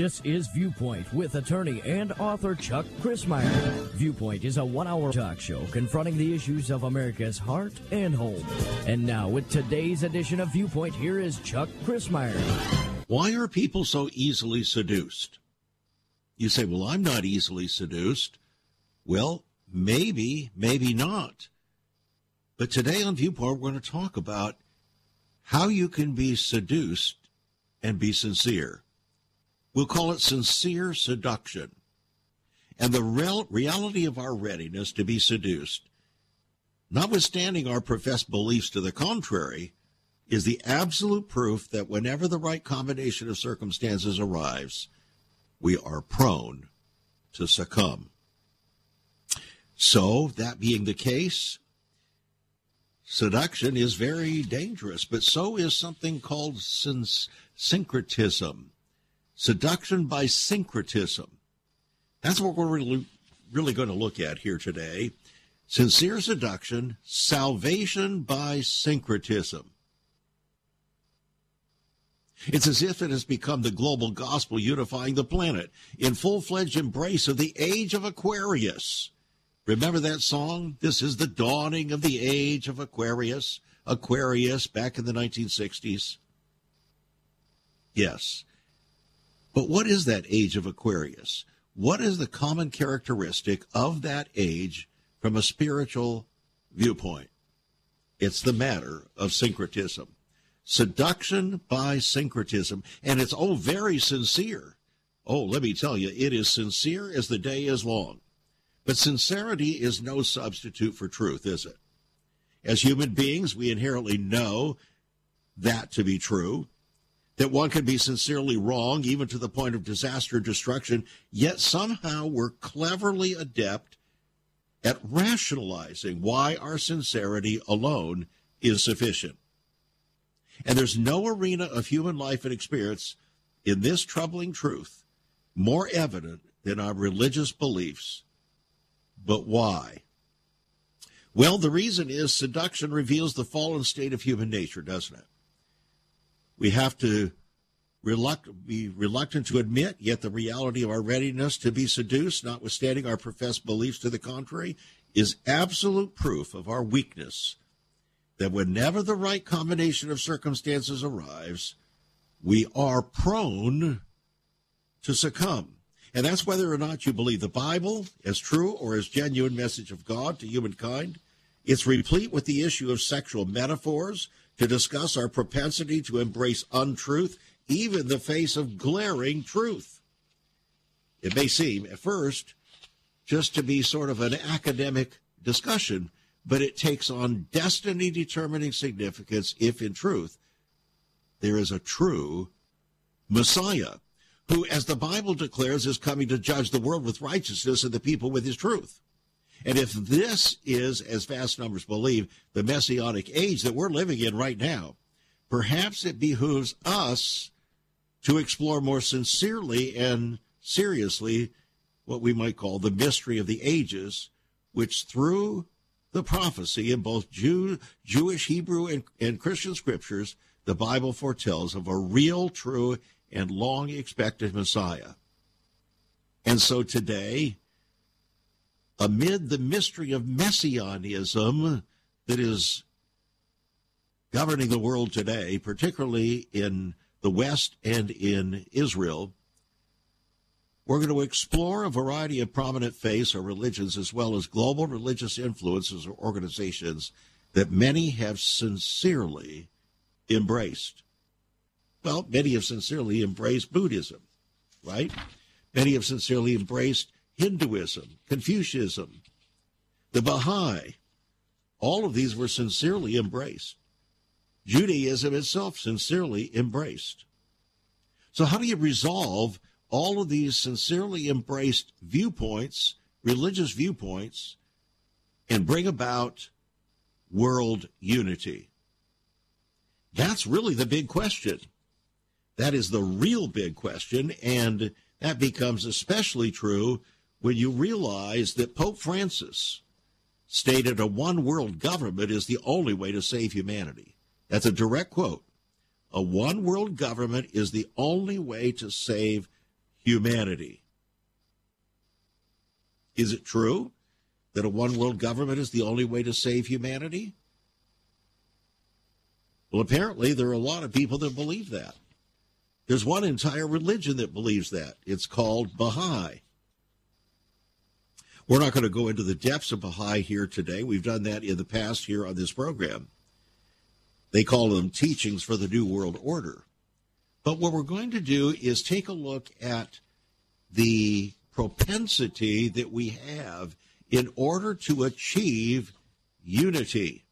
This is Viewpoint with attorney and author Chuck Crismier. Viewpoint is a one-hour talk show confronting the issues of America's heart and home. And now, with today's edition of Viewpoint, here is Chuck Crismier. Why are people so easily seduced? You say, well, I'm not easily seduced. Well, maybe not. But today on Viewpoint, we're going to talk about how you can be seduced and be sincere. We'll call it sincere seduction. And the reality of our readiness to be seduced, notwithstanding our professed beliefs to the contrary, is the absolute proof that whenever the right combination of circumstances arrives, we are prone to succumb. So, that being the case, seduction is very dangerous, but so is something called syncretism. Seduction by syncretism. That's what we're really going to look at here today. Sincere seduction, salvation by syncretism. It's as if it has become the global gospel unifying the planet in full-fledged embrace of the age of Aquarius. Remember that song? This is the dawning of the age of Aquarius. Aquarius back in the 1960s. Yes. But what is that age of Aquarius? What is the common characteristic of that age from a spiritual viewpoint? It's the matter of syncretism. Seduction by syncretism. And it's, very sincere. Let me tell you, it is sincere as the day is long. But sincerity is no substitute for truth, is it? As human beings, we inherently know that to be true, that one can be sincerely wrong, even to the point of disaster or destruction, yet somehow we're cleverly adept at rationalizing why our sincerity alone is sufficient. And there's no arena of human life and experience in this troubling truth more evident than our religious beliefs. But why? Well, the reason is seduction reveals the fallen state of human nature, doesn't it? We have to be reluctant to admit, yet the reality of our readiness to be seduced, notwithstanding our professed beliefs to the contrary, is absolute proof of our weakness, that whenever the right combination of circumstances arrives, we are prone to succumb. And that's whether or not you believe the Bible as true or as genuine message of God to humankind. It's replete with the issue of sexual metaphors to discuss our propensity to embrace untruth, even in the face of glaring truth. It may seem, at first, just to be sort of an academic discussion, but it takes on destiny-determining significance if, in truth, there is a true Messiah, who, as the Bible declares, is coming to judge the world with righteousness and the people with his truth. And if this is, as vast numbers believe, the messianic age that we're living in right now, perhaps it behooves us to explore more sincerely and seriously what we might call the mystery of the ages, which through the prophecy in both Jewish, Hebrew, and Christian scriptures, the Bible foretells of a real, true, and long-expected Messiah. And so today, amid the mystery of messianism that is governing the world today, particularly in the West and in Israel, we're going to explore a variety of prominent faiths or religions, as well as global religious influences or organizations that many have sincerely embraced. Well, many have sincerely embraced Buddhism, right? Many have sincerely embraced Hinduism, Confucianism, the Baha'i. All of these were sincerely embraced. Judaism itself sincerely embraced. So how do you resolve all of these sincerely embraced viewpoints, religious viewpoints, and bring about world unity? That's really the big question. That is the real big question, and that becomes especially true when you realize that Pope Francis stated a one-world government is the only way to save humanity. That's a direct quote. A one-world government is the only way to save humanity. Is it true that a one-world government is the only way to save humanity? Well, apparently there are a lot of people that believe that. There's one entire religion that believes that. It's called Baha'i. We're not going to go into the depths of Baha'i here today. We've done that in the past here on this program. They call them teachings for the New World Order. But what we're going to do is take a look at the propensity that we have in order to achieve unity.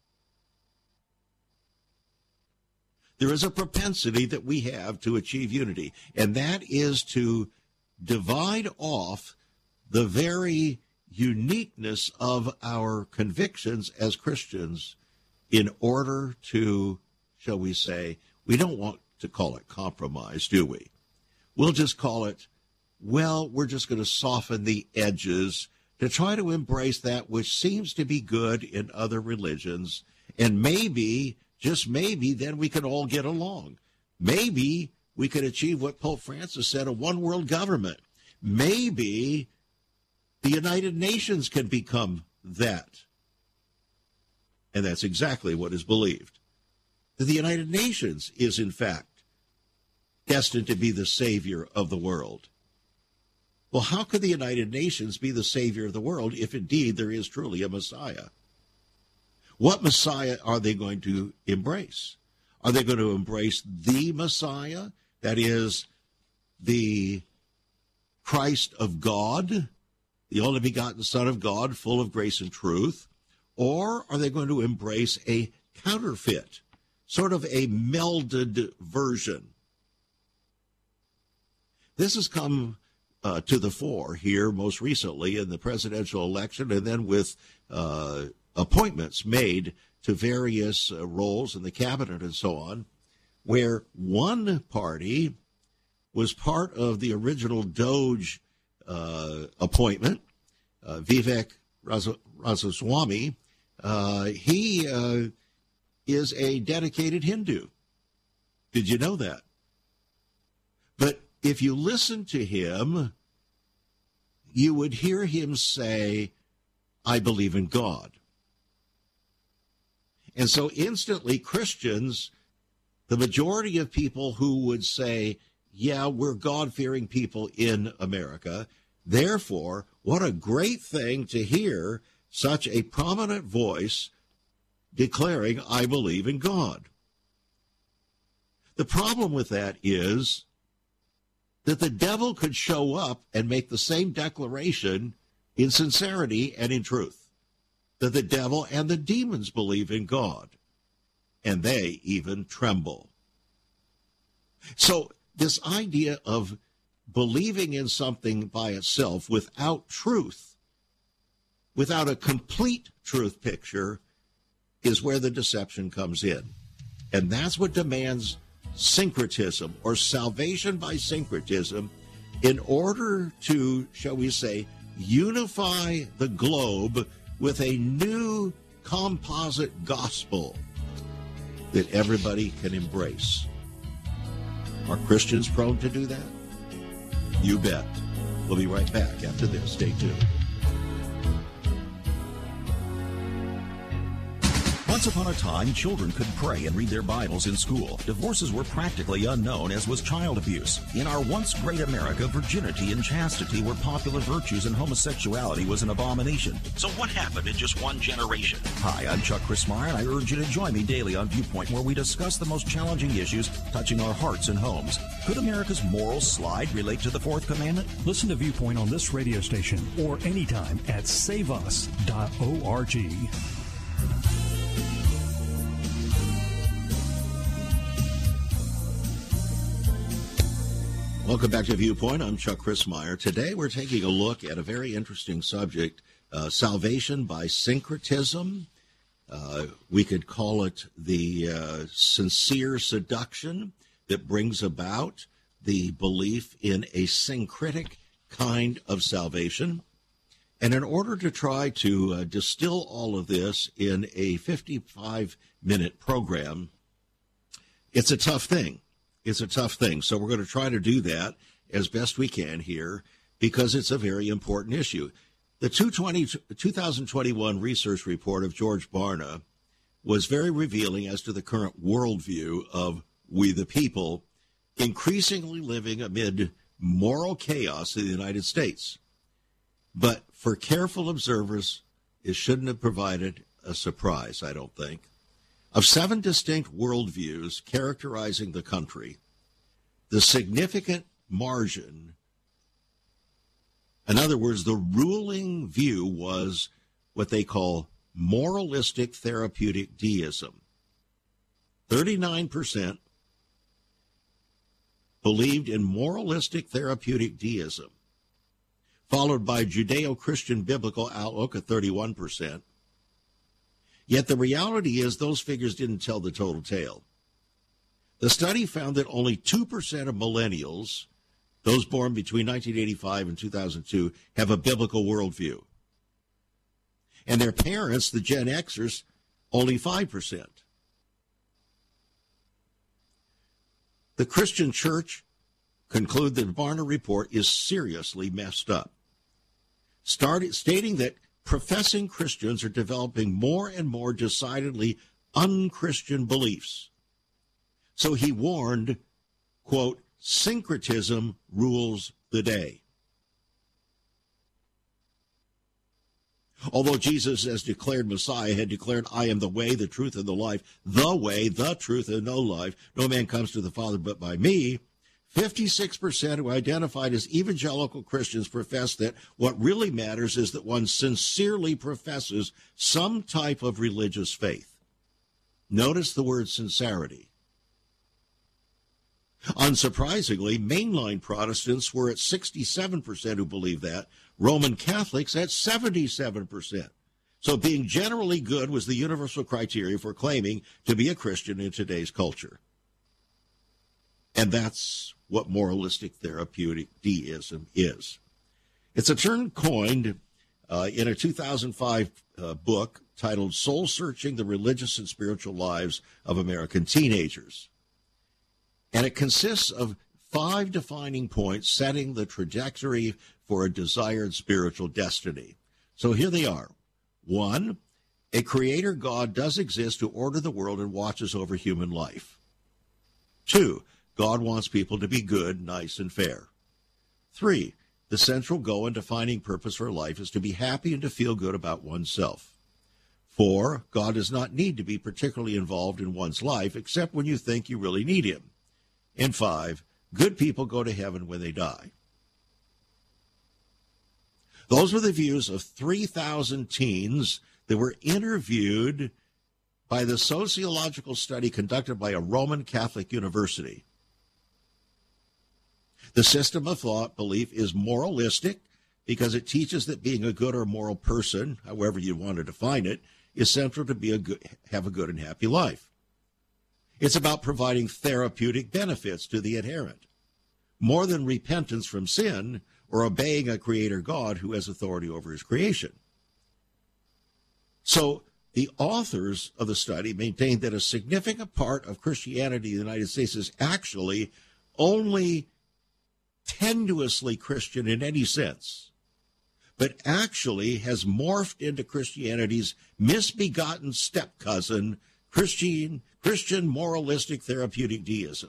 There is a propensity that we have to achieve unity, and that is to divide off the very uniqueness of our convictions as Christians in order to, shall we say, we don't want to call it compromise, do we? We'll just call it, well, we're just going to soften the edges to try to embrace that which seems to be good in other religions, and maybe, just maybe, then we can all get along. Maybe we could achieve what Pope Francis said, a one-world government. Maybe the United Nations can become that. And that's exactly what is believed. That the United Nations is, in fact, destined to be the savior of the world. Well, how could the United Nations be the savior of the world if indeed there is truly a Messiah? What Messiah are they going to embrace? Are they going to embrace the Messiah, that is, the Christ of God, the only begotten Son of God, full of grace and truth? Or are they going to embrace a counterfeit, sort of a melded version? This has come to the fore here most recently in the presidential election, and then with appointments made to various roles in the cabinet and so on, where one party was part of the original Doge appointment, Vivek Ramaswamy. He is a dedicated Hindu. Did you know that? But if you listen to him, you would hear him say, I believe in God. And so instantly Christians, the majority of people who would say, yeah, we're God-fearing people in America, therefore, what a great thing to hear such a prominent voice declaring, I believe in God. The problem with that is that the devil could show up and make the same declaration in sincerity and in truth, that the devil and the demons believe in God, and they even tremble. So this idea of believing in something by itself without truth, without a complete truth picture, is where the deception comes in. And that's what demands syncretism, or salvation by syncretism, in order to, shall we say, unify the globe with a new composite gospel that everybody can embrace. Are Christians prone to do that? You bet. We'll be right back after this. Stay tuned. Once upon a time, children could pray and read their Bibles in school. Divorces were practically unknown, as was child abuse. In our once great America, virginity and chastity were popular virtues, and homosexuality was an abomination. So what happened in just one generation? Hi, I'm Chuck Christmeyer, and I urge you to join me daily on Viewpoint, where we discuss the most challenging issues touching our hearts and homes. Could America's moral slide relate to the fourth commandment? Listen to Viewpoint on this radio station or anytime at saveus.org. Welcome back to Viewpoint. I'm Chuck Christmeyer. Today we're taking a look at a very interesting subject, salvation by syncretism. We could call it the sincere seduction that brings about the belief in a syncretic kind of salvation. And in order to try to distill all of this in a 55-minute program, it's a tough thing. It's a tough thing. So we're going to try to do that. as best we can here because it's a very important issue. The 2021 research report of George Barna was very revealing as to the current worldview of we the people, increasingly living amid moral chaos in the United States. But for careful observers, it shouldn't have provided a surprise, I don't think. Of 7 distinct worldviews characterizing the country, the significant margin, in other words, the ruling view was what they call moralistic therapeutic deism. 39% believed in moralistic therapeutic deism, followed by Judeo-Christian biblical outlook at 31%. Yet the reality is those figures didn't tell the total tale. The study found that only 2% of millennials, those born between 1985 and 2002, have a biblical worldview. And their parents, the Gen Xers, only 5%. The Christian church conclude that the Barna report is seriously messed up, stating that professing Christians are developing more and more decidedly unchristian beliefs. So he warned, quote, syncretism rules the day. Although Jesus, as declared Messiah, had declared, I am the way, the truth, and the life, the way, the truth, and no life, no man comes to the Father but by me, 56% who identified as evangelical Christians profess that what really matters is that one sincerely professes some type of religious faith. Notice the word sincerity. Unsurprisingly, mainline Protestants were at 67% who believe that, Roman Catholics at 77%. So being generally good was the universal criteria for claiming to be a Christian in today's culture. And that's what moralistic therapeutic deism is. It's a term coined in a 2005 book titled Soul Searching: The Religious and Spiritual Lives of American Teenagers. And it consists of 5 defining points setting the trajectory for a desired spiritual destiny. So here they are. 1, a creator God does exist to order the world and watches over human life. 2, God wants people to be good, nice, and fair. 3, the central goal and defining purpose for life is to be happy and to feel good about oneself. 4, God does not need to be particularly involved in one's life except when you think you really need him. And 5, good people go to heaven when they die. Those were the views of 3,000 teens that were interviewed by the sociological study conducted by a Roman Catholic university. The system of thought belief is moralistic because it teaches that being a good or moral person, however you want to define it, is central to have a good and happy life. It's about providing therapeutic benefits to the adherent, more than repentance from sin or obeying a creator God who has authority over his creation. So the authors of the study maintained that a significant part of Christianity in the United States is actually only tenuously Christian in any sense, but actually has morphed into Christianity's misbegotten step-cousin, Christian moralistic therapeutic deism.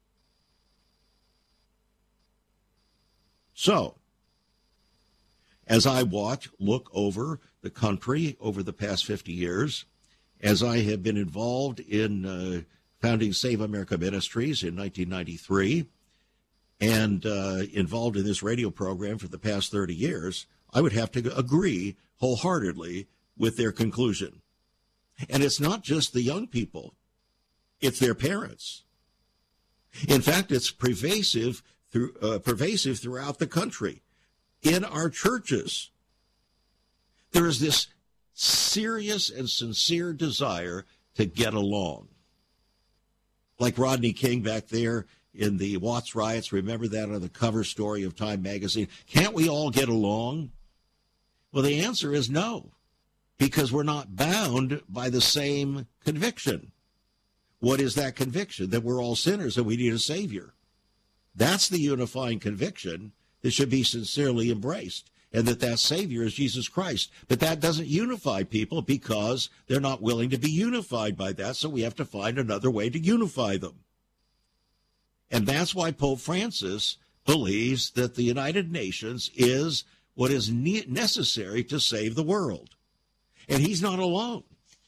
So, as I look over the country over the past 50 years, as I have been involved in founding Save America Ministries in 1993, and involved in this radio program for the past 30 years, I would have to agree wholeheartedly with their conclusion. And it's not just the young people. It's their parents. In fact, it's pervasive throughout the country. In our churches, there is this serious and sincere desire to get along. Like Rodney King back there in the Watts riots, remember that on the cover story of Time magazine? Can't we all get along? Well, the answer is no, because we're not bound by the same conviction. What is that conviction? That we're all sinners and we need a Savior. That's the unifying conviction that should be sincerely embraced, and that Savior is Jesus Christ. But that doesn't unify people because they're not willing to be unified by that, so we have to find another way to unify them. And that's why Pope Francis believes that the United Nations is what is necessary to save the world. And he's not alone.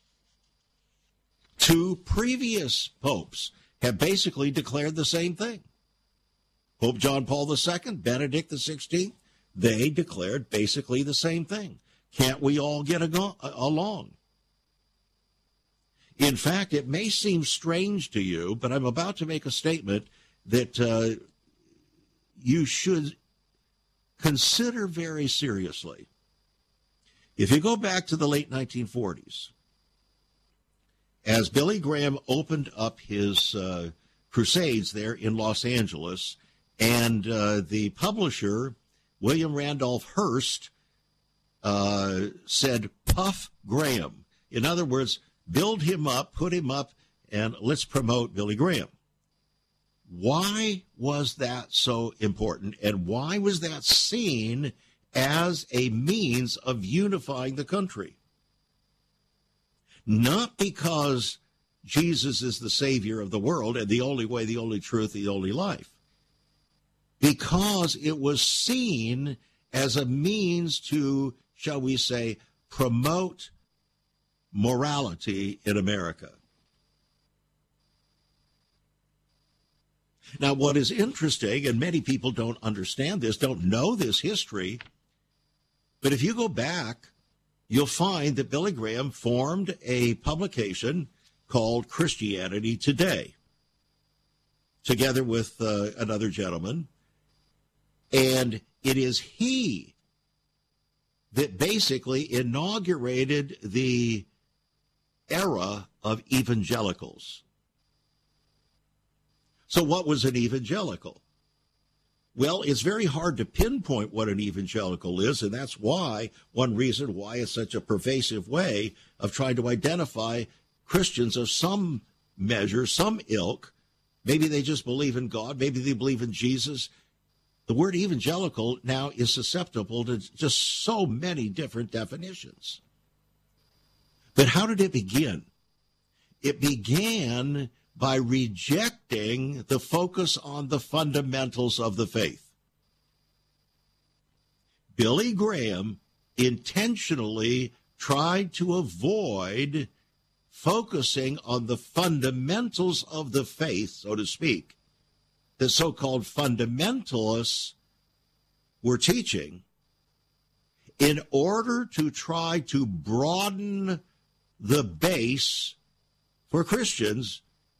2 previous popes have basically declared the same thing. Pope John Paul II, Benedict XVI, they declared basically the same thing. Can't we all get along? In fact, it may seem strange to you, but I'm about to make a statement that you should consider very seriously. If you go back to the late 1940s, as Billy Graham opened up his crusades there in Los Angeles, and the publisher, William Randolph Hearst, said, "Puff Graham." In other words, build him up, put him up, and let's promote Billy Graham. Why was that so important, and why was that seen as a means of unifying the country? Not because Jesus is the Savior of the world and the only way, the only truth, the only life. Because it was seen as a means to, shall we say, promote morality in America. Now, what is interesting, and many people don't understand this, don't know this history, but if you go back, you'll find that Billy Graham formed a publication called Christianity Today, together with another gentleman. And it is he that basically inaugurated the era of evangelicals. So what was an evangelical? Well, it's very hard to pinpoint what an evangelical is, and that's why, one reason why it's such a pervasive way of trying to identify Christians of some measure, some ilk. Maybe they just believe in God, maybe they believe in Jesus. The word evangelical now is susceptible to just so many different definitions. But how did it begin? It began by rejecting the focus on the fundamentals of the faith. Billy Graham intentionally tried to avoid focusing on the fundamentals of the faith, so to speak. The so-called fundamentalists were teaching in order to try to broaden the base for Christians,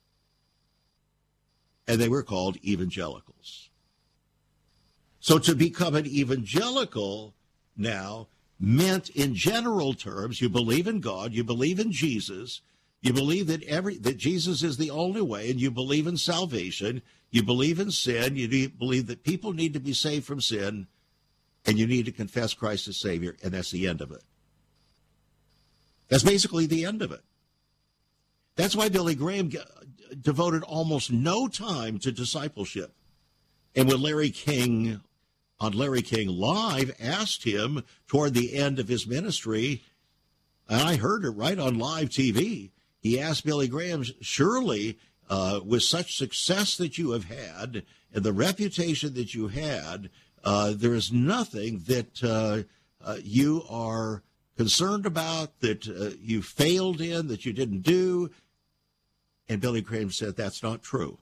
and they were called evangelicals. So to become an evangelical now meant, in general terms, you believe in God, you believe in Jesus, you believe that Jesus is the only way, and you believe in salvation, you believe in sin, you believe that people need to be saved from sin, and you need to confess Christ as Savior, and that's the end of it. That's basically the end of it. That's why Billy Graham devoted almost no time to discipleship. And when Larry King, on Larry King Live, asked him toward the end of his ministry, and I heard it right on live TV, he asked Billy Graham, surely with such success that you have had and the reputation that you had, there is nothing that you are concerned about, that you failed in, that you didn't do. And Billy Graham said, that's not true.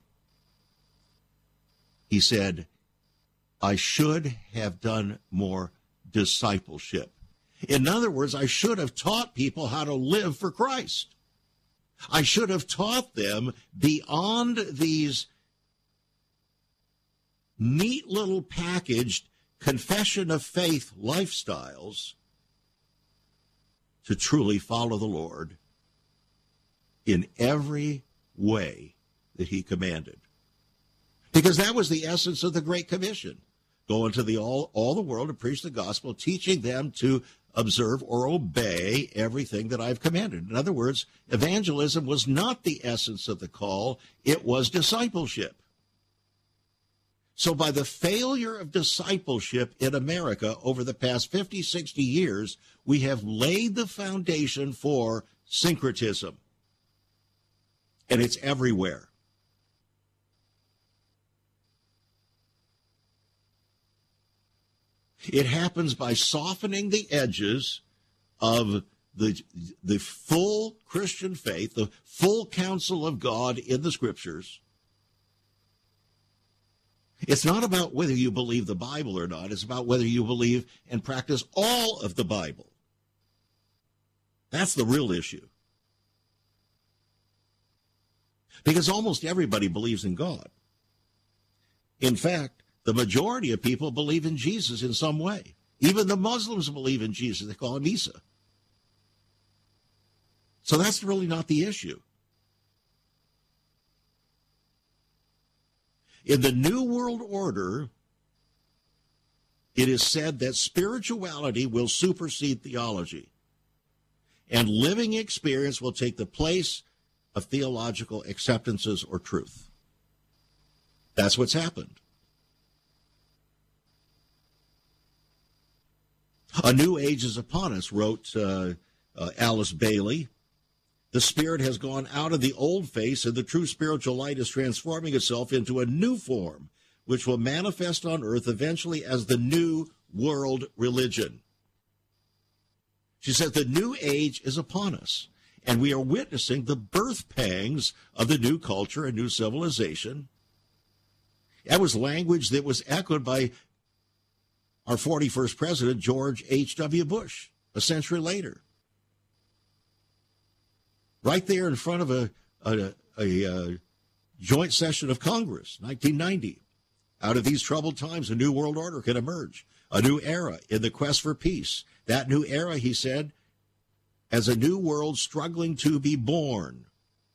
He said, I should have done more discipleship. In other words, I should have taught people how to live for Christ. I should have taught them beyond these neat little packaged confession of faith lifestyles to truly follow the Lord in every way that he commanded. Because that was the essence of the Great Commission. Go into all the world and preach the gospel, teaching them to observe or obey everything that I've commanded. In other words, evangelism was not the essence of the call, it was discipleship. So by the failure of discipleship in America over the past 50, 60 years, we have laid the foundation for syncretism. And it's everywhere. It happens by softening the edges of the full Christian faith, the full counsel of God in the Scriptures. It's not about whether you believe the Bible or not. It's about whether you believe and practice all of the Bible. That's the real issue. Because almost everybody believes in God. In fact, the majority of people believe in Jesus in some way. Even the Muslims believe in Jesus. They call him Isa. So that's really not the issue. In the New World Order, it is said that spirituality will supersede theology, and living experience will take the place of theological acceptances or truth. That's what's happened. A new age is upon us, wrote Alice Bailey. The Spirit has gone out of the old face, and the true spiritual light is transforming itself into a new form, which will manifest on earth eventually as the new world religion. She said the new age is upon us, and we are witnessing the birth pangs of the new culture and new civilization. That was language that was echoed by our 41st president, George H.W. Bush, a century later. Right there in front of a joint session of Congress, 1990. Out of these troubled times, a new world order can emerge, a new era in the quest for peace. That new era, he said, as a new world struggling to be born.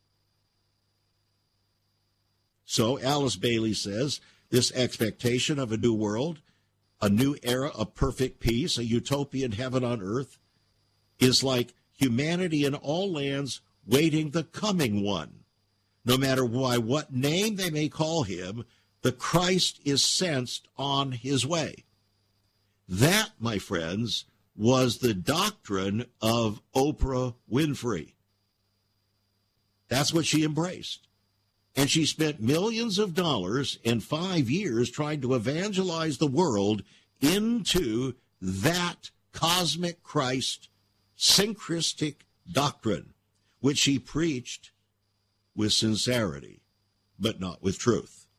So Alice Bailey says, this expectation of a new world, a new era of perfect peace, a utopian heaven on earth, is like humanity in all lands waiting the coming one. No matter by what name they may call him, the Christ is sensed on his way. That, my friends, was the doctrine of Oprah Winfrey. That's what she embraced. And she spent millions of dollars in 5 years trying to evangelize the world into that cosmic Christ syncretistic doctrine, which she preached with sincerity, but not with truth.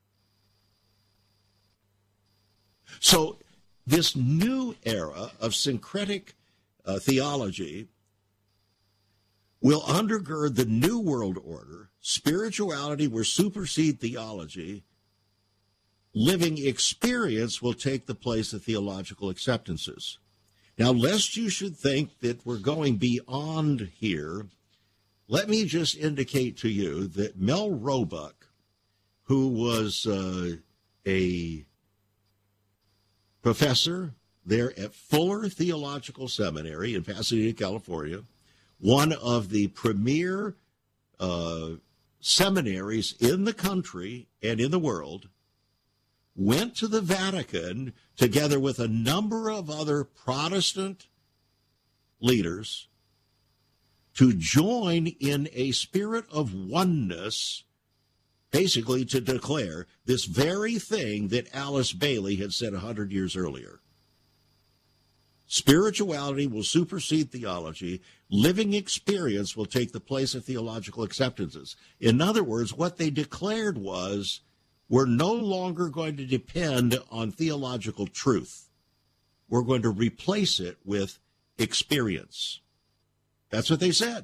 So this new era of syncretic theology will undergird the new world order. Spirituality will supersede theology. Living experience will take the place of theological acceptances. Now, lest you should think that we're going beyond here, let me just indicate to you that Mel Roebuck, who was a professor there at Fuller Theological Seminary in Pasadena, California, one of the premier seminaries in the country and in the world, went to the Vatican together with a number of other Protestant leaders to join in a spirit of oneness, basically to declare this very thing that Alice Bailey had said 100 years earlier. Spirituality will supersede theology. Living experience will take the place of theological acceptances. In other words, what they declared was, we're no longer going to depend on theological truth. We're going to replace it with experience. That's what they said.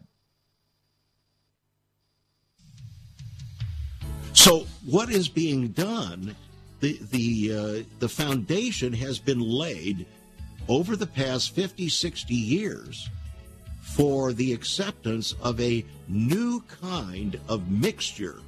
So what is being done, the foundation has been laid over the past 50, 60 years for the acceptance of a new kind of mixture,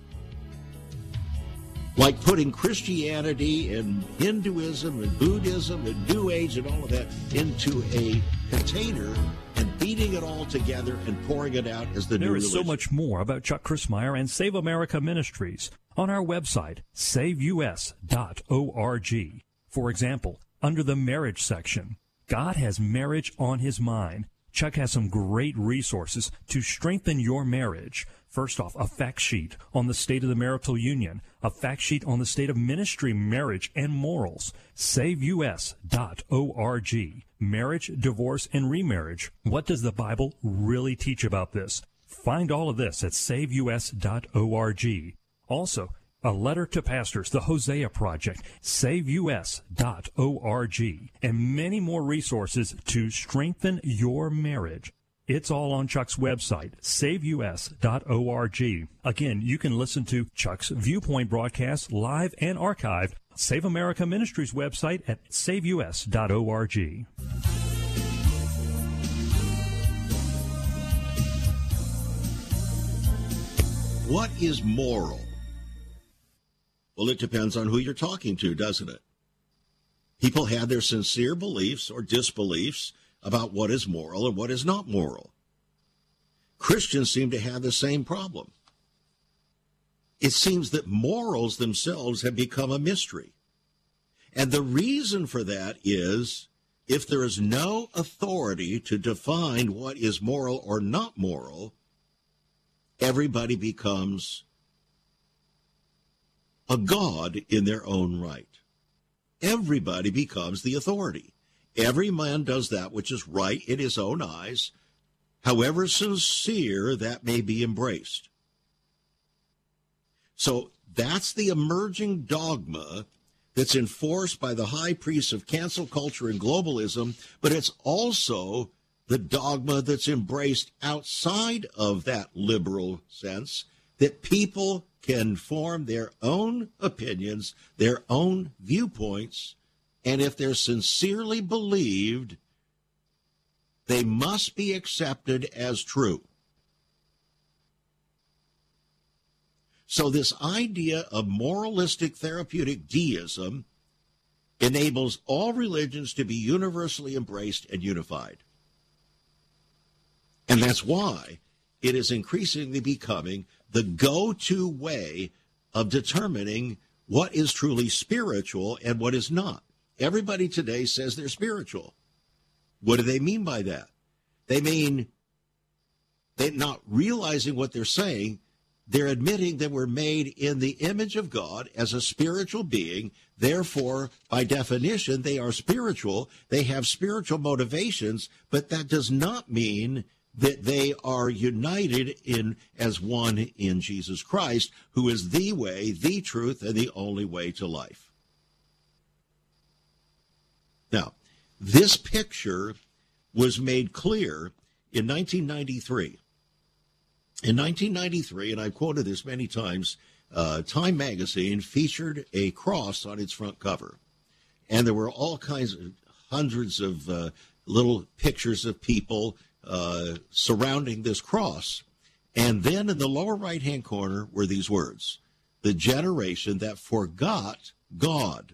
like putting Christianity and Hinduism and Buddhism and New Age and all of that into a container and beating it all together and pouring it out as the new religion. There is so much more about Chuck Crismier and Save America Ministries on our website, saveus.org. For example, under the marriage section, God has marriage on his mind. Chuck has some great resources to strengthen your marriage. First off, a fact sheet on the state of the marital union, a fact sheet on the state of ministry, marriage, and morals. SaveUS.org. Marriage, divorce, and remarriage. What does the Bible really teach about this? Find all of this at SaveUS.org. Also, a letter to pastors, the Hosea Project, SaveUS.org, and many more resources to strengthen your marriage. It's all on Chuck's website, SaveUS.org. Again, you can listen to Chuck's Viewpoint broadcast live and archived. Save America Ministries website at SaveUS.org. What is moral? Well, it depends on who you're talking to, doesn't it? People have their sincere beliefs or disbeliefs about what is moral and what is not moral. Christians seem to have the same problem. It seems that morals themselves have become a mystery. And the reason for that is if there is no authority to define what is moral or not moral, everybody becomes a god in their own right. Everybody becomes the authority. Every man does that which is right in his own eyes, however sincere that may be embraced. So that's the emerging dogma that's enforced by the high priests of cancel culture and globalism, but it's also the dogma that's embraced outside of that liberal sense, that people can form their own opinions, their own viewpoints, and if they're sincerely believed, they must be accepted as true. So this idea of moralistic therapeutic deism enables all religions to be universally embraced and unified. And that's why it is increasingly becoming the go-to way of determining what is truly spiritual and what is not. Everybody today says they're spiritual. What do they mean by that? They mean they're not realizing what they're saying. They're admitting that we're made in the image of God as a spiritual being. Therefore, by definition, they are spiritual. They have spiritual motivations, but that does not mean that they are united in as one in Jesus Christ, who is the way, the truth, and the only way to life. Now, this picture was made clear in 1993. In 1993, and I've quoted this many times, Time magazine featured a cross on its front cover. And there were all kinds of hundreds of little pictures of people surrounding this cross. And then in the lower right-hand corner were these words, "The generation that forgot God."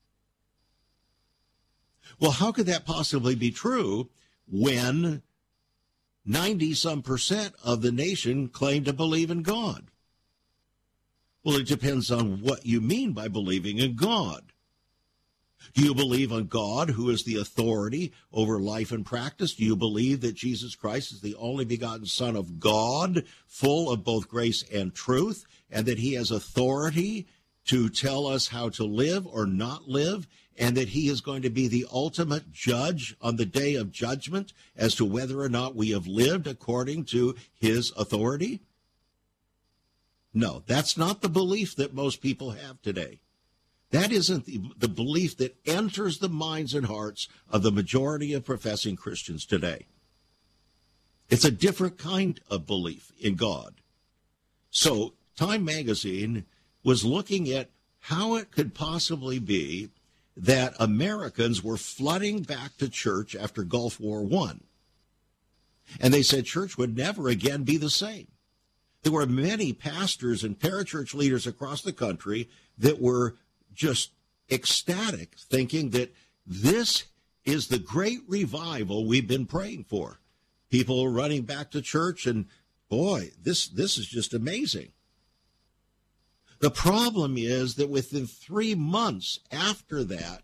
Well, how could that possibly be true when 90-some% of the nation claim to believe in God? Well, it depends on what you mean by believing in God. Do you believe in God, who is the authority over life and practice? Do you believe that Jesus Christ is the only begotten Son of God, full of both grace and truth, and that he has authority to tell us how to live or not live, and that he is going to be the ultimate judge on the day of judgment as to whether or not we have lived according to his authority? No, that's not the belief that most people have today. That isn't the belief that enters the minds and hearts of the majority of professing Christians today. It's a different kind of belief in God. So Time magazine was looking at how it could possibly be that Americans were flooding back to church after Gulf War I. And they said church would never again be the same. There were many pastors and parachurch leaders across the country that were just ecstatic, thinking that this is the great revival we've been praying for. People running back to church, and boy, this is just amazing. The problem is that within 3 months after that,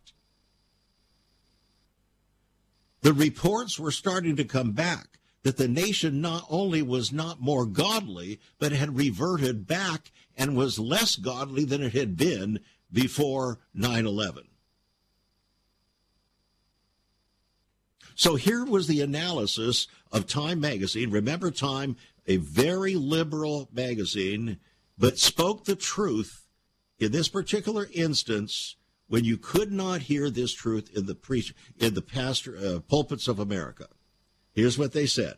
the reports were starting to come back that the nation not only was not more godly, but had reverted back and was less godly than it had been before 9/11. So here was the analysis of Time magazine. Remember Time, a very liberal magazine, but spoke the truth in this particular instance when you could not hear this truth in the pulpits of America. Here's what they said.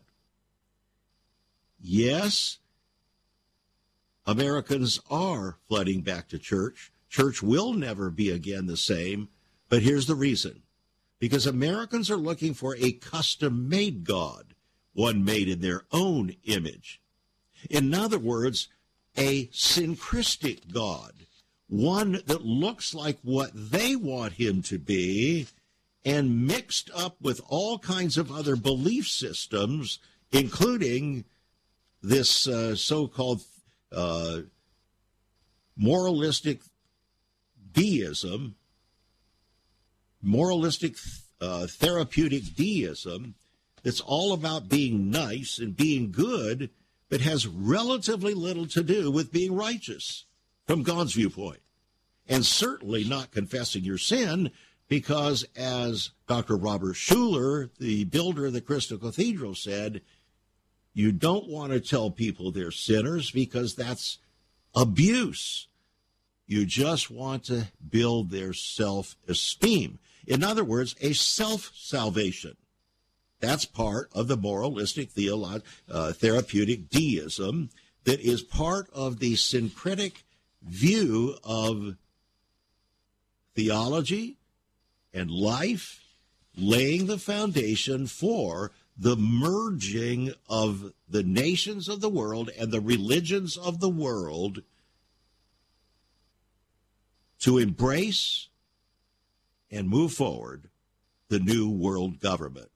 Yes, Americans are flooding back to church. Church will never be again the same, but here's the reason. Because Americans are looking for a custom-made God, one made in their own image. In other words, a syncretic God, one that looks like what they want him to be and mixed up with all kinds of other belief systems, including this so-called moralistic deism, moralistic therapeutic deism that's all about being nice and being good, but has relatively little to do with being righteous from God's viewpoint. And certainly not confessing your sin, because as Dr. Robert Schuller, the builder of the Crystal Cathedral, said, you don't want to tell people they're sinners because that's abuse. You just want to build their self-esteem. In other words, a self-salvation. That's part of the moralistic therapeutic deism that is part of the syncretic view of theology and life, laying the foundation for the merging of the nations of the world and the religions of the world to embrace and move forward the new world government.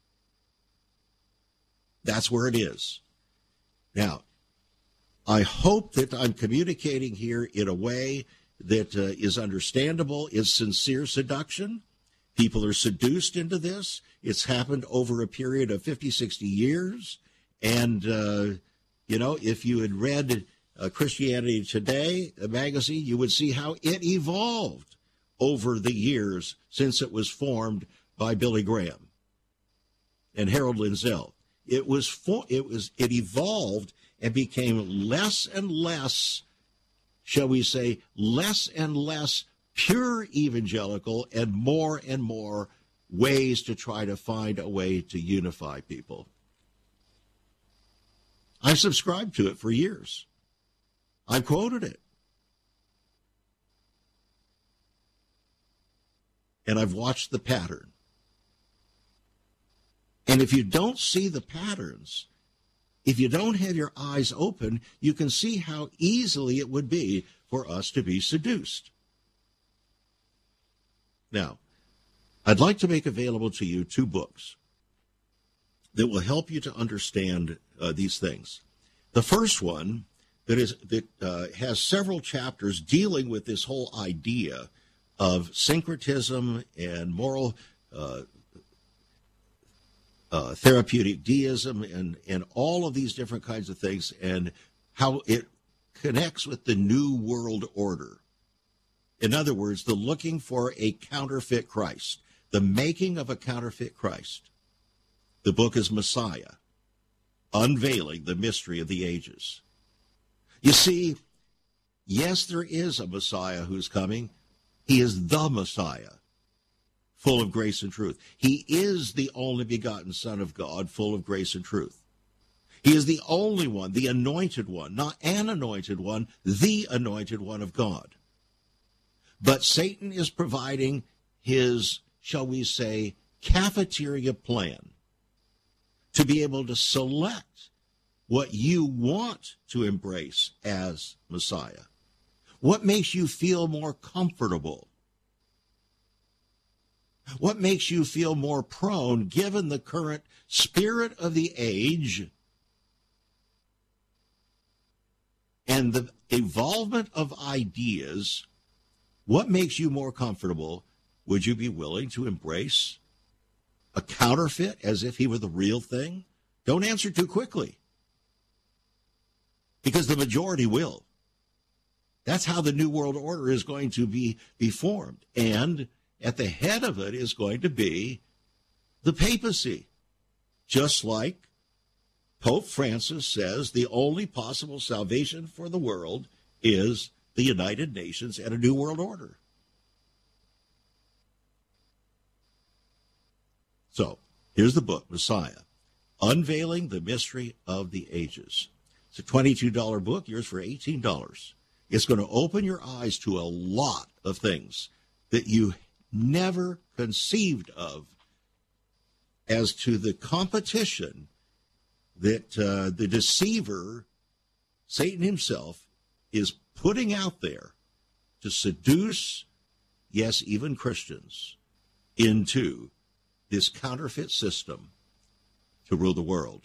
That's where it is. Now, I hope that I'm communicating here in a way that is understandable, is sincere seduction. People are seduced into this. It's happened over a period of 50, 60 years. And, if you had read Christianity Today, a magazine, you would see how it evolved over the years since it was formed by Billy Graham and Harold Lindsell. It evolved and became less and less, shall we say, less and less pure evangelical and more ways to try to find a way to unify people. I subscribed to it for years. I quoted it. And I've watched the pattern. And if you don't see the patterns, if you don't have your eyes open, you can see how easily it would be for us to be seduced. Now, I'd like to make available to you 2 books that will help you to understand these things. The first one that has several chapters dealing with this whole idea of syncretism and moral therapeutic deism and all of these different kinds of things and how it connects with the New World Order. In other words, the looking for a counterfeit Christ, the making of a counterfeit Christ. The book is Messiah, Unveiling the Mystery of the Ages. You see, yes, there is a Messiah who's coming. He is the Messiah, full of grace and truth. He is the only begotten Son of God, full of grace and truth. He is the only one, the anointed one, not an anointed one, the anointed one of God. But Satan is providing his, shall we say, cafeteria plan to be able to select what you want to embrace as Messiah. What makes you feel more comfortable? What makes you feel more prone, given the current spirit of the age and the evolvement of ideas? What makes you more comfortable? Would you be willing to embrace a counterfeit as if he were the real thing? Don't answer too quickly, because the majority will. That's how the New World Order is going to be formed. And at the head of it is going to be the papacy. Just like Pope Francis says the only possible salvation for the world is the United Nations and a New World Order. So, here's the book, Messiah, Unveiling the Mystery of the Ages. It's a $22 book, yours for $18. It's going to open your eyes to a lot of things that you never conceived of as to the competition that the deceiver, Satan himself, is putting out there to seduce, yes, even Christians, into this counterfeit system to rule the world.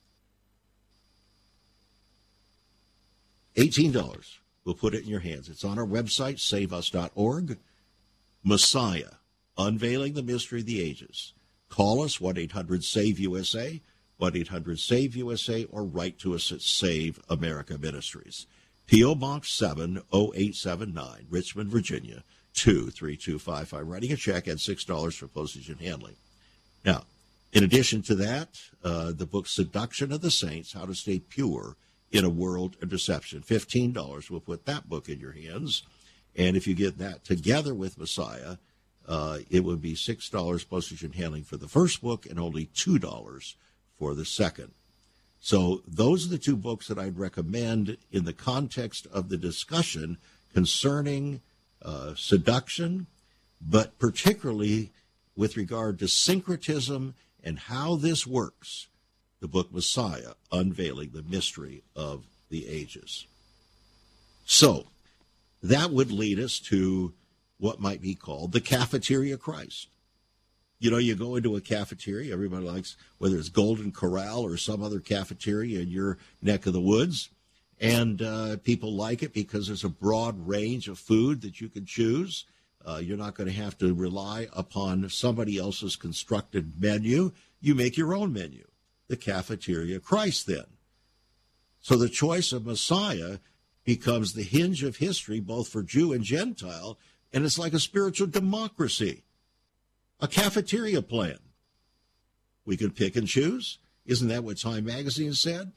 $18. We'll put it in your hands. It's on our website, saveus.org. Messiah, Unveiling the Mystery of the Ages. Call us, 1-800-SAVE-USA, 1-800-SAVE-USA, or write to us at Save America Ministries. P.O. Box 70879, Richmond, Virginia, 23255. Writing a check at $6 for postage and handling. Now, in addition to that, the book Seduction of the Saints, How to Stay Pure in a World of Deception. $15. We'll put that book in your hands. And if you get that together with Messiah, it would be $6 postage and handling for the first book and only $2 for the second. So those are the two books that I'd recommend in the context of the discussion concerning seduction, but particularly with regard to syncretism and how this works. The book Messiah, Unveiling the Mystery of the Ages. So that would lead us to what might be called the cafeteria Christ. You know, you go into a cafeteria, everybody likes, whether it's Golden Corral or some other cafeteria in your neck of the woods, and people like it because there's a broad range of food that you can choose. You're not going to have to rely upon somebody else's constructed menu. You make your own menu. The cafeteria Christ, then. So the choice of Messiah becomes the hinge of history, both for Jew and Gentile, and it's like a spiritual democracy, a cafeteria plan. We can pick and choose. Isn't that what Time Magazine said?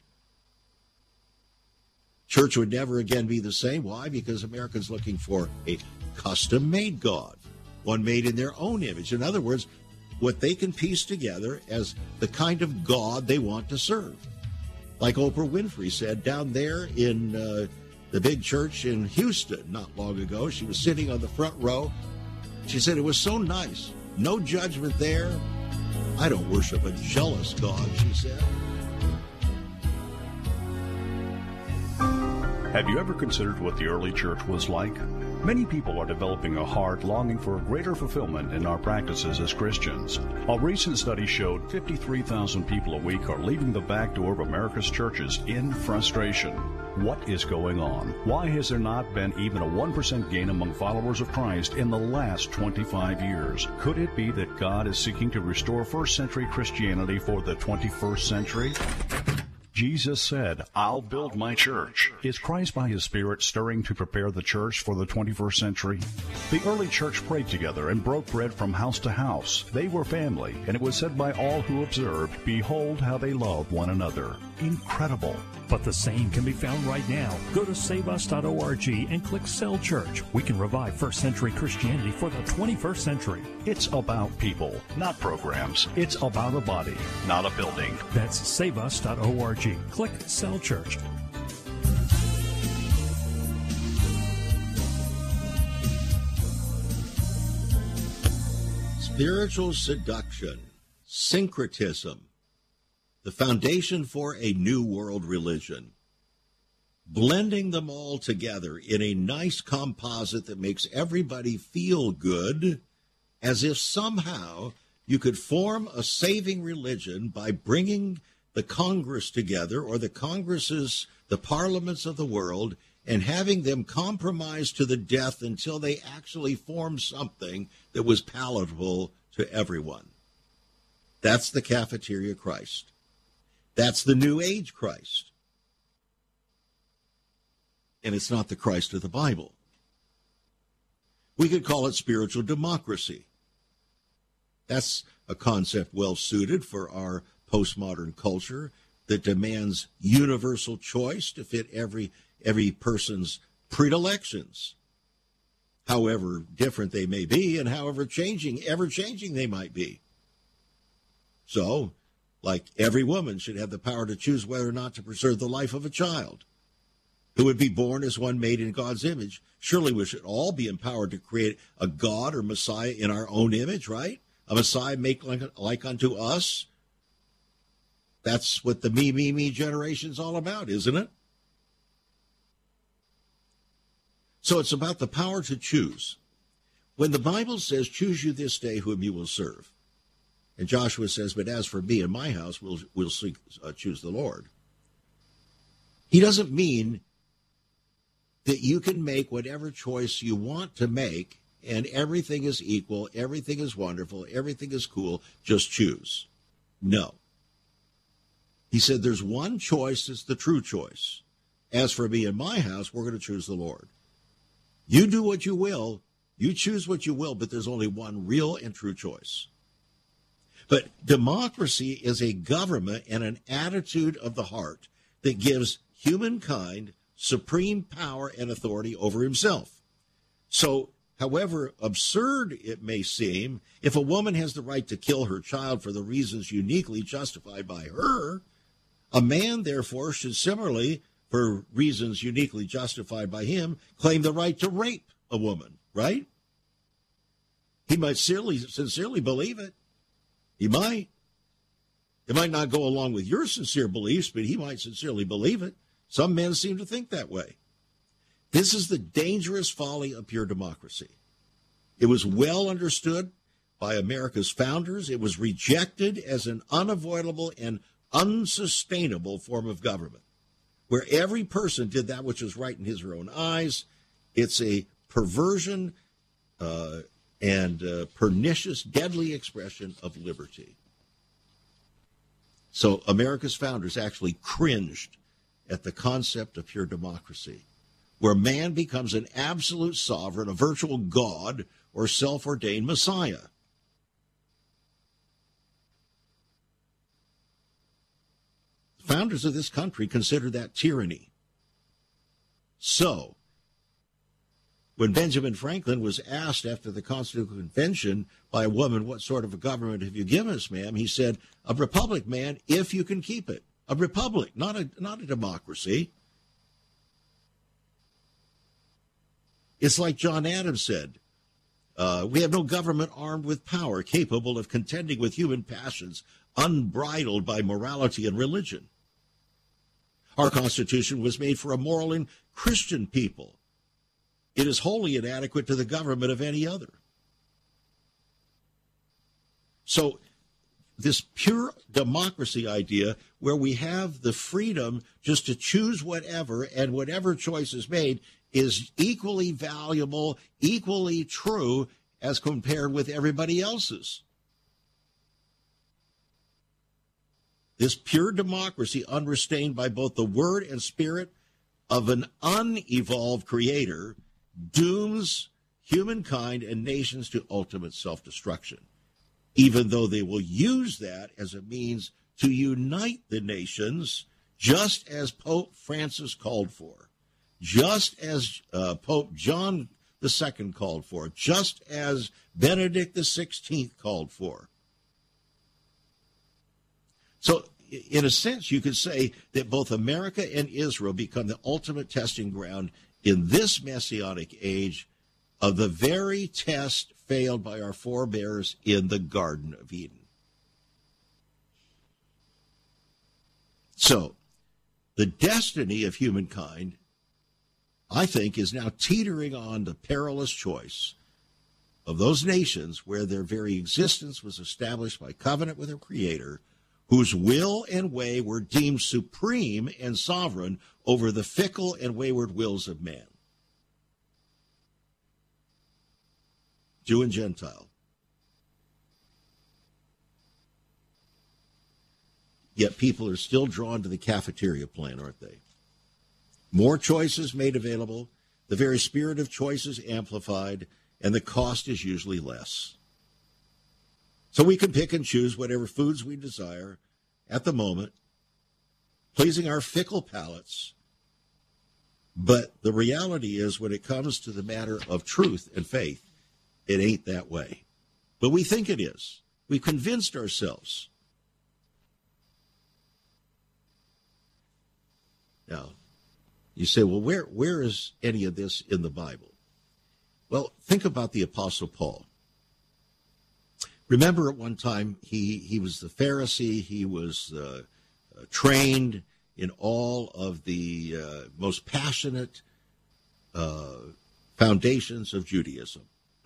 Church would never again be the same. Why? Because Americans looking for a custom-made God, one made in their own image. In other words, what they can piece together as the kind of God they want to serve. Like Oprah Winfrey said down there in the big church in Houston not long ago. She was sitting on the front row. She said, it was so nice. No judgment there. I don't worship a jealous God, she said. Have you ever considered what the early church was like? Many people are developing a heart longing for a greater fulfillment in our practices as Christians. A recent study showed 53,000 people a week are leaving the back door of America's churches in frustration. What is going on? Why has there not been even a 1% gain among followers of Christ in the last 25 years? Could it be that God is seeking to restore first century Christianity for the 21st century? Jesus said, I'll build my church. Is Christ by his Spirit stirring to prepare the church for the 21st century? The early church prayed together and broke bread from house to house. They were family, and it was said by all who observed, behold how they love one another. Incredible. But the same can be found right now. Go to saveus.org and click Cell Church. We can revive first century Christianity for the 21st century. It's about people, not programs. It's about a body, not a building. That's saveus.org. Click Cell Church. Spiritual seduction, syncretism, the foundation for a new world religion. Blending them all together in a nice composite that makes everybody feel good as if somehow you could form a saving religion by bringing the Congress together, or the Congresses, the parliaments of the world, and having them compromise to the death until they actually formed something that was palatable to everyone. That's the cafeteria Christ. That's the New Age Christ. And it's not the Christ of the Bible. We could call it spiritual democracy. That's a concept well suited for our postmodern culture that demands universal choice to fit every person's predilections, however different they may be and however ever-changing they might be. So, like every woman should have the power to choose whether or not to preserve the life of a child who would be born as one made in God's image. Surely we should all be empowered to create a God or Messiah in our own image, right? A Messiah make like unto us. That's what the me generation's all about, isn't it? So it's about the power to choose. When the Bible says, choose you this day whom you will serve, and Joshua says, but as for me and my house, we'll choose the Lord, he doesn't mean that you can make whatever choice you want to make and everything is equal, everything is wonderful, everything is cool, just choose. No. He said there's one choice that's the true choice. As for me and my house, we're going to choose the Lord. You do what you will, you choose what you will, but there's only one real and true choice. But democracy is a government and an attitude of the heart that gives humankind supreme power and authority over himself. So, however absurd it may seem, if a woman has the right to kill her child for the reasons uniquely justified by her, a man, therefore, should similarly, for reasons uniquely justified by him, claim the right to rape a woman, right? He might sincerely believe it. He might. It might not go along with your sincere beliefs, but he might sincerely believe it. Some men seem to think that way. This is the dangerous folly of pure democracy. It was well understood by America's founders. It was rejected as an unavoidable and unsustainable form of government, where every person did that which was right in his or her own eyes. It's a perversion and pernicious, deadly expression of liberty. So America's founders actually cringed at the concept of pure democracy, where man becomes an absolute sovereign, a virtual God, or self-ordained Messiah. The founders of this country considered that tyranny. So, when Benjamin Franklin was asked after the Constitutional Convention by a woman, what sort of a government have you given us, ma'am? He said, a republic, man, if you can keep it. A republic, not a democracy. It's like John Adams said, we have no government armed with power, capable of contending with human passions, unbridled by morality and religion. Our Constitution was made for a moral and Christian people. It is wholly inadequate to the government of any other. So this pure democracy idea, where we have the freedom just to choose whatever, and whatever choice is made is equally valuable, equally true as compared with everybody else's. This pure democracy, unrestrained by both the word and spirit of an unevolved creator, dooms humankind and nations to ultimate self-destruction, even though they will use that as a means to unite the nations, just as Pope Francis called for, just as Pope John II called for, just as Benedict XVI called for. So, in a sense, you could say that both America and Israel become the ultimate testing ground in this messianic age of the very test failed by our forebears in the Garden of Eden. So, the destiny of humankind, I think, is now teetering on the perilous choice of those nations where their very existence was established by covenant with their Creator, whose will and way were deemed supreme and sovereign over the fickle and wayward wills of man. Jew and Gentile. Yet people are still drawn to the cafeteria plan, aren't they? More choices made available, the very spirit of choice is amplified, and the cost is usually less. So we can pick and choose whatever foods we desire at the moment, pleasing our fickle palates. But the reality is, when it comes to the matter of truth and faith, it ain't that way. But we think it is. We've convinced ourselves. Now, you say, well, where is any of this in the Bible? Well, think about the Apostle Paul. Remember, at one time, he was the Pharisee. He was trained in all of the most passionate foundations of Judaism.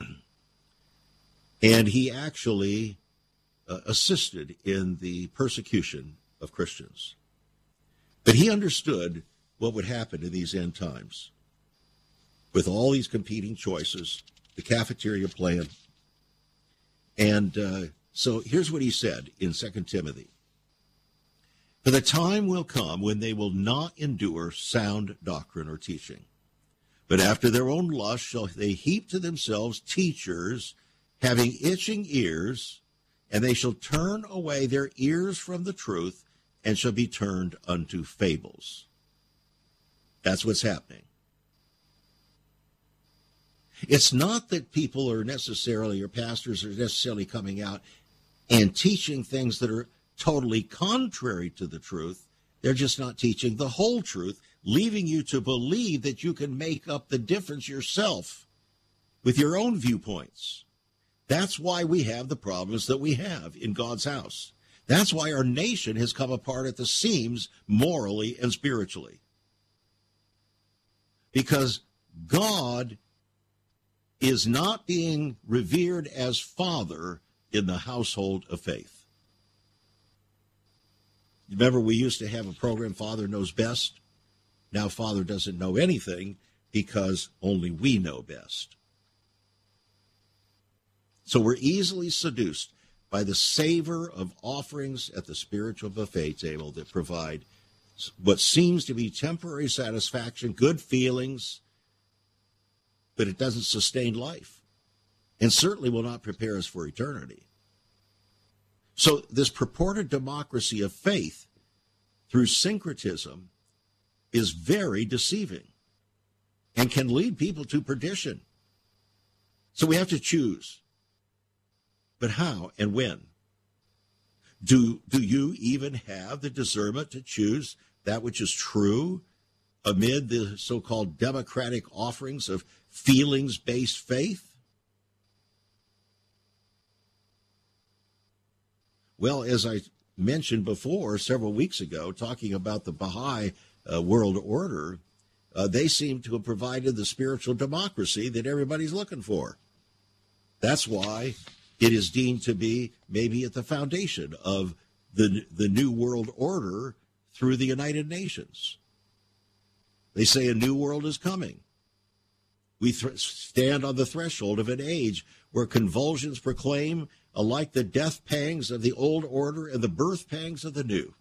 And he actually assisted in the persecution of Christians. But he understood what would happen in these end times with all these competing choices, the cafeteria plan. And so here's what he said in 2 Timothy. For the time will come when they will not endure sound doctrine or teaching, but after their own lust shall they heap to themselves teachers having itching ears, and they shall turn away their ears from the truth and shall be turned unto fables. That's what's happening. It's not that people are necessarily, or pastors are necessarily coming out and teaching things that are totally contrary to the truth. They're just not teaching the whole truth, leaving you to believe that you can make up the difference yourself with your own viewpoints. That's why we have the problems that we have in God's house. That's why our nation has come apart at the seams morally and spiritually. Because God is not being revered as Father in the household of faith. Remember, we used to have a program, Father Knows Best. Now Father doesn't know anything because only we know best. So we're easily seduced by the savor of offerings at the spiritual buffet table that provide what seems to be temporary satisfaction, good feelings, but it doesn't sustain life, and certainly will not prepare us for eternity. So this purported democracy of faith through syncretism is very deceiving and can lead people to perdition. So we have to choose. But how and when? Do you even have the discernment to choose that which is true amid the so-called democratic offerings of feelings-based faith? Well, as I mentioned before several weeks ago, talking about the Baha'i world order, they seem to have provided the spiritual democracy that everybody's looking for. That's why it is deemed to be maybe at the foundation of the new world order through the United Nations. They say a new world is coming. We stand on the threshold of an age where convulsions proclaim alike the death pangs of the old order and the birth pangs of the new.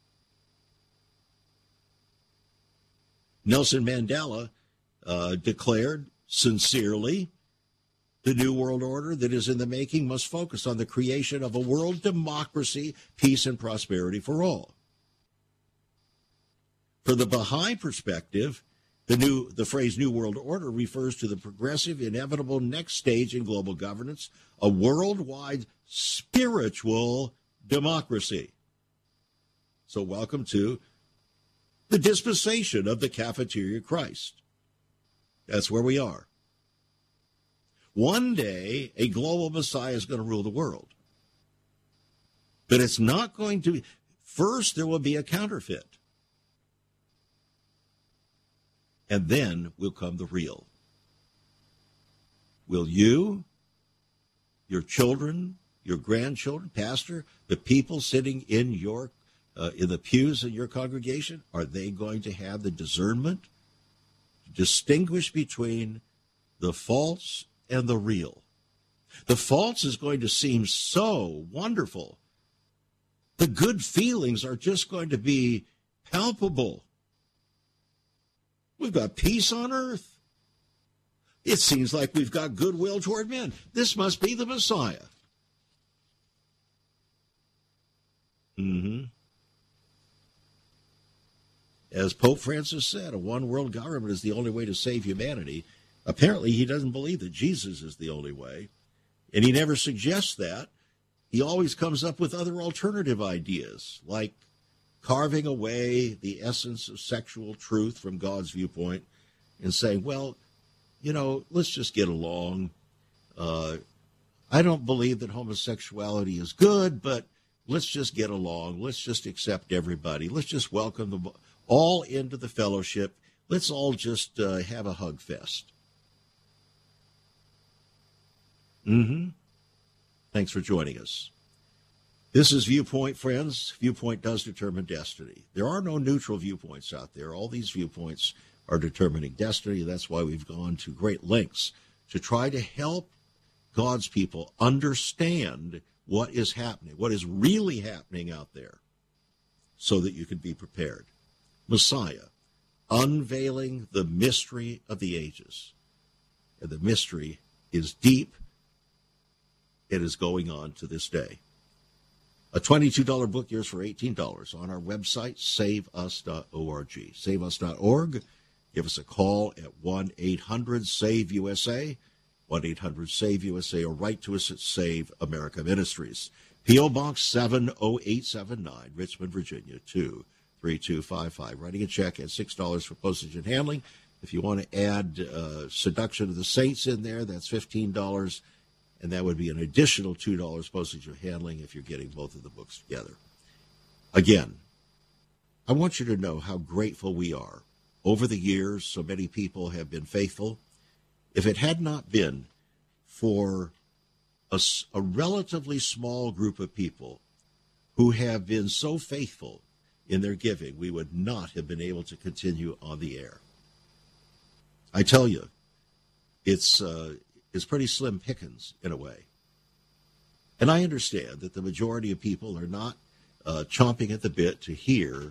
Nelson Mandela declared sincerely, the new world order that is in the making must focus on the creation of a world democracy, peace, and prosperity for all. For the Baha'i perspective, the phrase New World Order refers to the progressive, inevitable next stage in global governance, a worldwide spiritual democracy. So welcome to the dispensation of the cafeteria Christ. That's where we are. One day, a global Messiah is going to rule the world. But it's not going to be. First, there will be a counterfeit. And then will come the real. Will you your children, your grandchildren, pastor, the people sitting in your in the pews in your congregation, are they going to have the discernment to distinguish between the false and the real? The false is going to seem so wonderful. The good feelings are just going to be palpable. We've got peace on earth. It seems like we've got goodwill toward men. This must be the Messiah. As Pope Francis said, a one-world government is the only way to save humanity. Apparently, he doesn't believe that Jesus is the only way, and he never suggests that. He always comes up with other alternative ideas, like carving away the essence of sexual truth from God's viewpoint and saying, well, you know, let's just get along. I don't believe that homosexuality is good, but let's just get along. Let's just accept everybody. Let's just welcome them all into the fellowship. Let's all just have a hug fest. Thanks for joining us. This is Viewpoint, friends. Viewpoint does determine destiny. There are no neutral viewpoints out there. All these viewpoints are determining destiny. That's why we've gone to great lengths to try to help God's people understand what is happening, what is really happening out there, so that you can be prepared. Messiah, unveiling the mystery of the ages. And the mystery is deep. It is going on to this day. A $22 book, yours for $18 on our website, saveus.org. Saveus.org. Give us a call at 1-800-SAVE-USA, 1-800-SAVE-USA, or write to us at Save America Ministries. P.O. Box 70879, Richmond, Virginia, 23255. Writing a check at $6 for postage and handling. If you want to add Seduction of the Saints in there, that's $15. And that would be an additional $2 postage and handling if you're getting both of the books together. Again, I want you to know how grateful we are. Over the years, so many people have been faithful. If it had not been for a relatively small group of people who have been so faithful in their giving, we would not have been able to continue on the air. I tell you, it's pretty slim pickings in a way. And I understand that the majority of people are not chomping at the bit to hear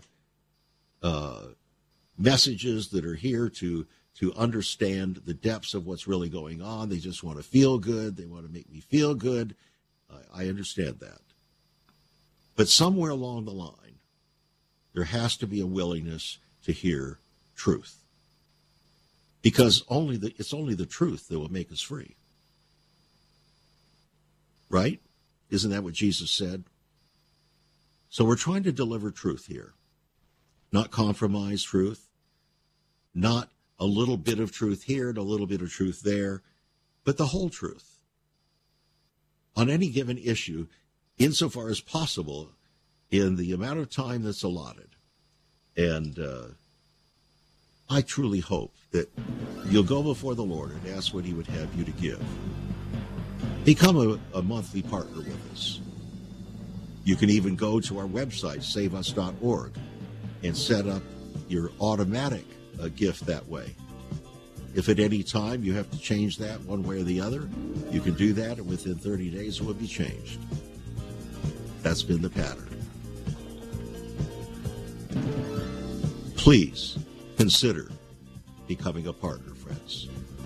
messages that are here to understand the depths of what's really going on. They just want to feel good. They want to make me feel good. I understand that. But somewhere along the line, there has to be a willingness to hear truth. Because it's only the truth that will make us free. Right? Isn't that what Jesus said? So we're trying to deliver truth here. Not compromise truth. Not a little bit of truth here and a little bit of truth there, but the whole truth. On any given issue, insofar as possible, in the amount of time that's allotted. And I truly hope that you'll go before the Lord and ask what he would have you to give. Become a monthly partner with us. You can even go to our website, saveus.org, and set up your automatic gift that way. If at any time you have to change that one way or the other, you can do that, and within 30 days it will be changed. That's been the pattern. Please consider becoming a partner, friends.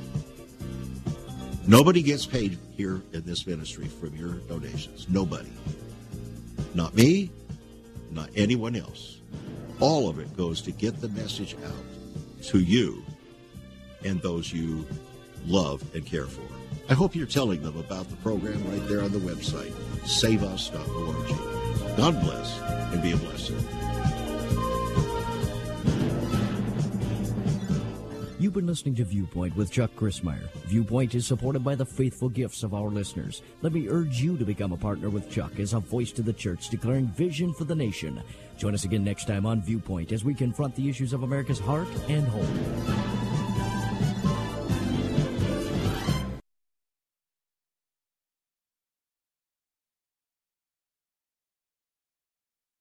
Nobody gets paid here in this ministry from your donations. Nobody. Not me, not anyone else. All of it goes to get the message out to you and those you love and care for. I hope you're telling them about the program right there on the website, saveus.org. God bless and be a blessing. You've been listening to Viewpoint with Chuck Crismier. Viewpoint is supported by the faithful gifts of our listeners. Let me urge you to become a partner with Chuck as a voice to the church declaring vision for the nation. Join us again next time on Viewpoint as we confront the issues of America's heart and home.